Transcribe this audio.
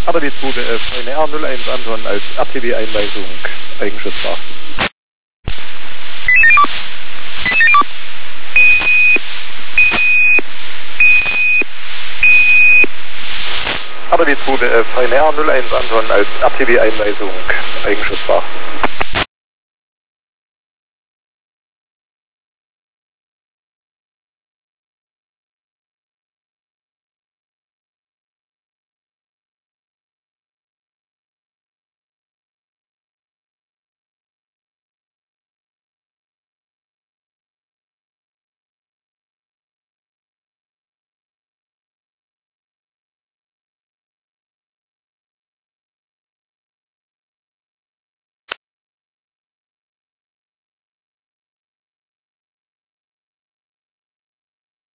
Aber die 2 Ryanair 01 Anton als RTW-Einweisung eigenschutzbar. Aber die 2 Ryanair 01 Anton als RTW-Einweisung eigenschutzbar.